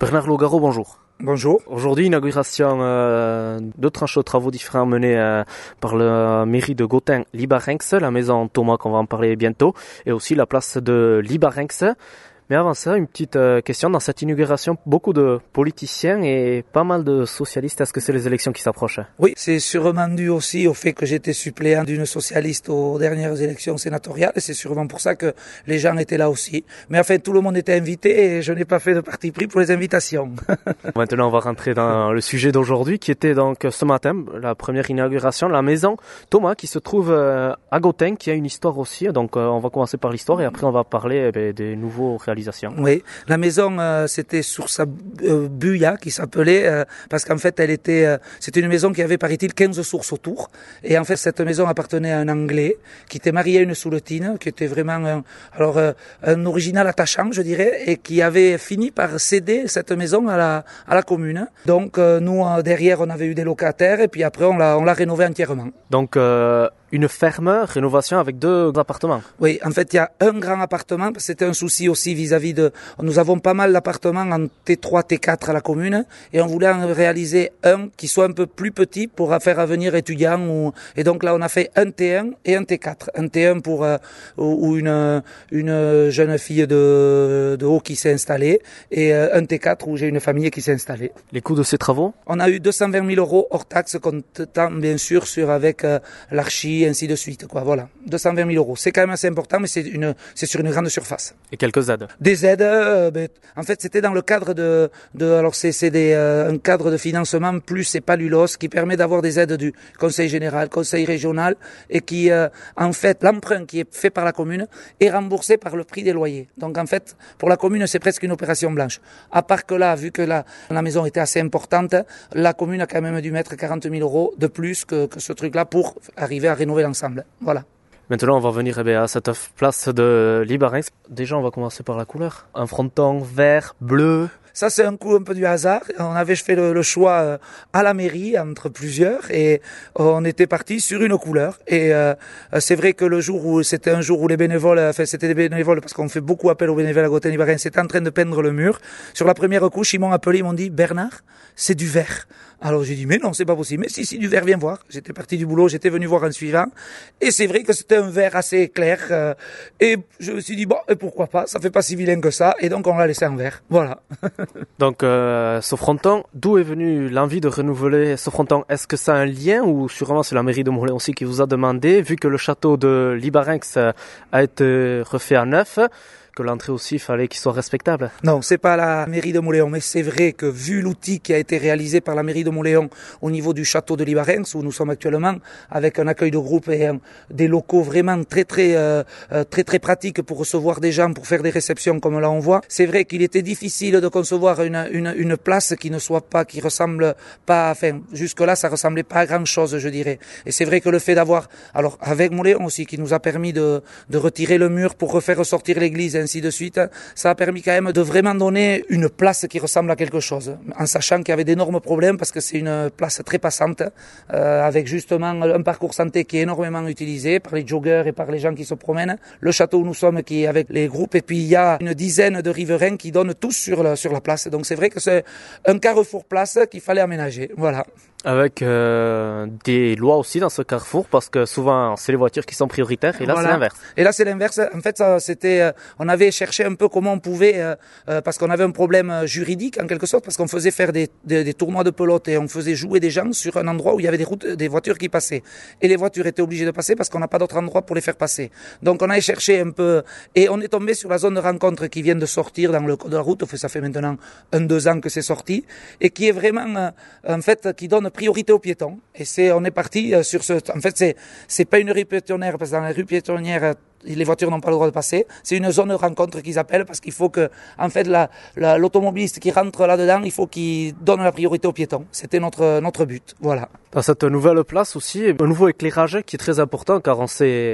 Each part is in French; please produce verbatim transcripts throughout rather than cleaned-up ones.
Bernard Logaro, bonjour. Bonjour. Aujourd'hui, inauguration euh, de tranches de travaux différents menés euh, par la mairie de Gothain-Libarenx, la maison Thomas qu'on va en parler bientôt, et aussi la place de Libarenx. Mais avant ça, une petite euh, question. Dans cette inauguration, beaucoup de politiciens et pas mal de socialistes. Est-ce que c'est les élections qui s'approchent? Oui, c'est sûrement dû aussi au fait que j'étais suppléant d'une socialiste aux dernières élections sénatoriales. Et c'est sûrement pour ça que les gens étaient là aussi. Mais enfin, tout le monde était invité et je n'ai pas fait de parti pris pour les invitations. Maintenant, on va rentrer dans le sujet d'aujourd'hui qui était donc ce matin, la première inauguration, la maison Thomas qui se trouve euh, à Gothain, qui a une histoire aussi. Donc, euh, on va commencer par l'histoire et après, on va parler eh, des nouveaux réalisations. Oui, la maison euh, c'était sur sa euh, buya qui s'appelait euh, parce qu'en fait elle était euh, c'était une maison qui avait paraît-il quinze sources autour et en fait cette maison appartenait à un Anglais qui était marié à une Souletine qui était vraiment un, alors euh, un original attachant je dirais et qui avait fini par céder cette maison à la à la commune. Donc euh, nous euh, derrière on avait eu des locataires et puis après on l'a on l'a rénové entièrement. Donc euh... une ferme rénovation avec deux appartements. Oui, en fait, il y a un grand appartement, parce que c'était un souci aussi vis-à-vis de... Nous avons pas mal d'appartements en T trois, T quatre à la commune, et on voulait en réaliser un qui soit un peu plus petit pour faire avenir étudiants. Ou... Et donc là, on a fait un T un et un T quatre. Un T un pour euh, où une, une jeune fille de, de haut qui s'est installée, et euh, un T quatre où j'ai une famille qui s'est installée. Les coûts de ces travaux? On a eu deux cent vingt mille euros hors taxes, comptant bien sûr sur avec euh, l'archi, ainsi de suite, quoi. Voilà. deux cent vingt mille euros. C'est quand même assez important, mais c'est une, c'est sur une grande surface. Et quelques aides? Des aides, euh, ben, en fait, c'était dans le cadre de, de, alors c'est, c'est des, euh, un cadre de financement plus c'est pas l'ULOS qui permet d'avoir des aides du Conseil général, Conseil régional et qui, euh, en fait, l'emprunt qui est fait par la commune est remboursé par le prix des loyers. Donc, en fait, pour la commune, c'est presque une opération blanche. À part que là, vu que la, la maison était assez importante, la commune a quand même dû mettre quarante mille euros de plus que, que ce truc-là pour arriver à rénover l'ensemble. Voilà. Maintenant, on va venir eh bien, à cette place de Libarenx. Déjà, on va commencer par la couleur. Un fronton vert, bleu. Ça, c'est un coup un peu du hasard. On avait fait le, le choix à la mairie entre plusieurs et on était parti sur une couleur. Et euh, c'est vrai que le jour où c'était un jour où les bénévoles, enfin c'était des bénévoles parce qu'on fait beaucoup appel aux bénévoles à Gothain-Libarenx, c'était en train de peindre le mur. Sur la première couche, ils m'ont appelé, ils m'ont dit Bernard, c'est du vert. Alors j'ai dit mais non, c'est pas possible. Mais si si du vert, viens voir. J'étais parti du boulot, j'étais venu voir un suivant et c'est vrai que c'était un vert assez clair. Euh, et je me suis dit bon, et pourquoi pas, ça fait pas si vilain que ça. Et donc on l'a laissé en vert. Voilà. Donc, euh, ce fronton, d'où est venue l'envie de renouveler ce fronton? Est-ce que ça a un lien ou sûrement c'est la mairie de Moulins aussi qui vous a demandé, vu que le château de Libarenx a été refait à neuf, que l'entrée aussi, il fallait qu'il soit respectable? Non, c'est pas la mairie de Mauléon, mais c'est vrai que vu l'outil qui a été réalisé par la mairie de Mauléon au niveau du château de Libarenx, où nous sommes actuellement, avec un accueil de groupe et un, des locaux vraiment très très euh, très très pratiques pour recevoir des gens, pour faire des réceptions comme là on voit, c'est vrai qu'il était difficile de concevoir une, une, une place qui ne soit pas, qui ressemble pas, enfin jusque-là ça ressemblait pas à grand chose, je dirais. Et c'est vrai que le fait d'avoir, alors avec Mauléon aussi, qui nous a permis de, de retirer le mur pour refaire ressortir l'église, ainsi de suite, ça a permis quand même de vraiment donner une place qui ressemble à quelque chose, en sachant qu'il y avait d'énormes problèmes parce que c'est une place très passante, euh, avec justement un parcours santé qui est énormément utilisé par les joggeurs et par les gens qui se promènent, le château où nous sommes qui est avec les groupes, et puis il y a une dizaine de riverains qui donnent tous sur la, sur la place, donc c'est vrai que c'est un carrefour place qu'il fallait aménager, voilà. Avec euh, des lois aussi dans ce carrefour, parce que souvent c'est les voitures qui sont prioritaires, et là voilà. C'est l'inverse. Et là c'est l'inverse. En fait, ça, c'était, euh, on avait cherché un peu comment on pouvait, euh, euh, parce qu'on avait un problème juridique en quelque sorte, parce qu'on faisait faire des, des, des tournois de pelote et on faisait jouer des gens sur un endroit où il y avait des routes, des voitures qui passaient. Et les voitures étaient obligées de passer parce qu'on n'a pas d'autre endroit pour les faire passer. Donc on a cherché un peu, et on est tombé sur la zone de rencontre qui vient de sortir dans le code de la route. Ça fait maintenant un deux ans que c'est sorti, et qui est vraiment, euh, en fait, qui donne priorité aux piétons. Et c'est, on est parti sur ce, en fait, c'est, c'est pas une rue piétonnière, parce que dans la rue piétonnière, les voitures n'ont pas le droit de passer. C'est une zone de rencontre qu'ils appellent, parce qu'il faut que, en fait, la, la, l'automobiliste qui rentre là-dedans, il faut qu'il donne la priorité aux piétons. C'était notre, notre but. Voilà. Dans cette nouvelle place aussi, un nouveau éclairage qui est très important, car on sait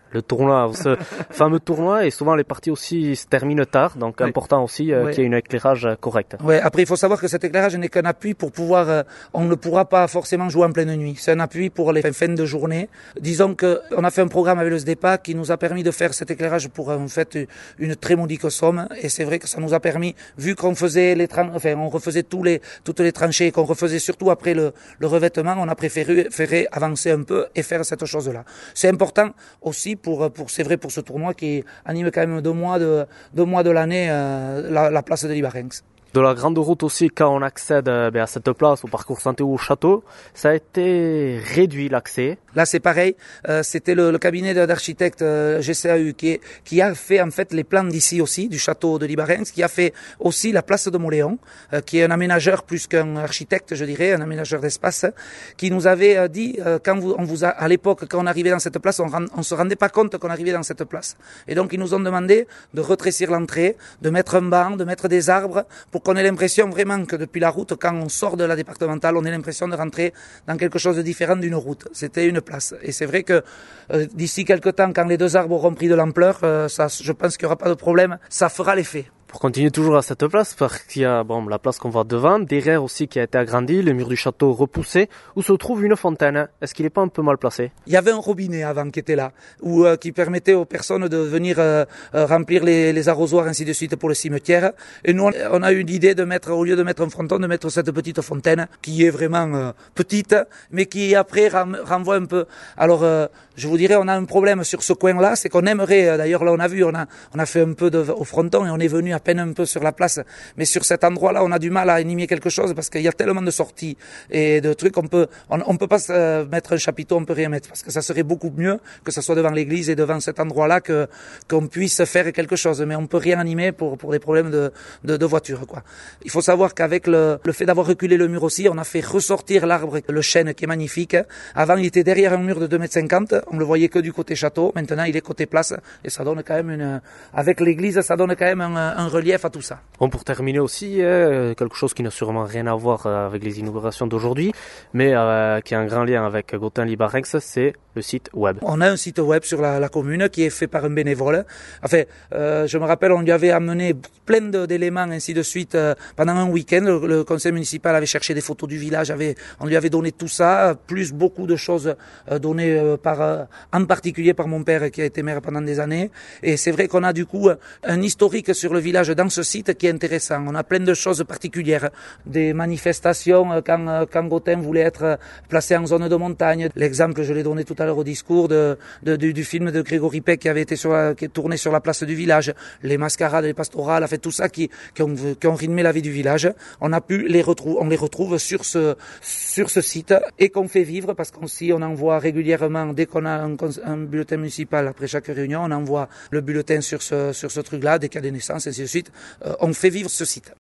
le tournoi, ce fameux tournoi, et souvent les parties aussi se terminent tard, donc oui. important aussi euh, oui. qu'il y ait un éclairage correct. Oui, après il faut savoir que cet éclairage n'est qu'un appui pour pouvoir, euh, on ne pourra pas forcément jouer en pleine nuit. C'est un appui pour les fins de journée. Disons que on a fait un programme avec le S D E P A qui nous a permis de faire cet éclairage pour en fait une très modique somme, et c'est vrai que ça nous a permis, vu qu'on faisait les tran- enfin on refaisait tous les toutes les tranchées, qu'on refaisait surtout après le, le revêtement, on a préféré, préféré avancer un peu et faire cette chose-là. C'est important aussi pour, pour c'est vrai pour ce tournoi qui anime quand même deux mois de, deux mois de l'année euh, la, la place de Libarenx. De la grande route aussi, quand on accède euh, ben, à cette place, au parcours santé ou au château, ça a été réduit l'accès. Là, c'est pareil. Euh, c'était le, le cabinet d'architecte euh, G C A U qui, qui a fait en fait les plans d'ici aussi, du château de Libarenx, qui a fait aussi la place de Moléon, euh, qui est un aménageur plus qu'un architecte, je dirais, un aménageur d'espace, qui nous avait euh, dit euh, quand vous, on vous a, à l'époque, quand on arrivait dans cette place, on, rend, on se rendait pas compte qu'on arrivait dans cette place. Et donc, ils nous ont demandé de retrécir l'entrée, de mettre un banc, de mettre des arbres, pour qu'on ait l'impression vraiment que depuis la route, quand on sort de la départementale, on ait l'impression de rentrer dans quelque chose de différent d'une route. C'était une place. Et c'est vrai que euh, d'ici quelques temps, quand les deux arbres auront pris de l'ampleur, euh, ça, je pense qu'il n'y aura pas de problème. Ça fera l'effet. Pour continuer toujours à cette place, parce qu'il y a bon, la place qu'on voit devant, derrière aussi qui a été agrandie, le mur du château repoussé, où se trouve une fontaine. Est-ce qu'il n'est pas un peu mal placé? Il y avait un robinet avant qui était là, où, euh, qui permettait aux personnes de venir euh, euh, remplir les, les arrosoirs ainsi de suite pour le cimetière. Et nous, on a eu l'idée de mettre, au lieu de mettre un fronton, de mettre cette petite fontaine, qui est vraiment euh, petite, mais qui après ram, renvoie un peu. Alors, euh, je vous dirais, on a un problème sur ce coin-là, c'est qu'on aimerait, d'ailleurs là on a vu, on a, on a fait un peu de, au fronton et on est venu à peine un peu sur la place, mais sur cet endroit-là, on a du mal à animer quelque chose parce qu'il y a tellement de sorties et de trucs, on peut, on, on peut pas euh, mettre un chapiteau, on peut rien mettre parce que ça serait beaucoup mieux que ça soit devant l'église et devant cet endroit-là que qu'on puisse faire quelque chose, mais on peut rien animer pour pour des problèmes de de, de voiture, quoi. Il faut savoir qu'avec le le fait d'avoir reculé le mur aussi, on a fait ressortir l'arbre, le chêne qui est magnifique. Avant, il était derrière un mur de deux mètres cinquante, on le voyait que du côté château. Maintenant, il est côté place et ça donne quand même une, avec l'église, ça donne quand même un, un relief à tout ça. Bon, pour terminer aussi, euh, quelque chose qui n'a sûrement rien à voir euh, avec les inaugurations d'aujourd'hui, mais euh, qui a un grand lien avec Gothain Libarenx, c'est le site web. On a un site web sur la, la commune qui est fait par un bénévole. Enfin, euh, je me rappelle, on lui avait amené plein de, d'éléments ainsi de suite euh, pendant un week-end. Le, le conseil municipal avait cherché des photos du village, avait, on lui avait donné tout ça, plus beaucoup de choses euh, données euh, par, euh, en particulier par mon père qui a été maire pendant des années. Et c'est vrai qu'on a du coup un historique sur le village dans ce site qui est intéressant. On a plein de choses particulières, des manifestations quand, quand Gothain voulait être placé en zone de montagne. L'exemple, je l'ai donné tout à l'heure au discours de, de, du, du film de Grégory Peck qui avait été sur la, qui est tourné sur la place du village, les mascarades, les pastorales, fait tout ça qui, qui ont, qui ont rythmé la vie du village. On a pu les retrouver, on les retrouve sur ce, sur ce site et qu'on fait vivre parce qu'aussi on envoie régulièrement, dès qu'on a un, un bulletin municipal après chaque réunion, on envoie le bulletin sur ce, sur ce truc-là, dès qu'il y a des naissances, ainsi de suite. Euh, on fait vivre ce site.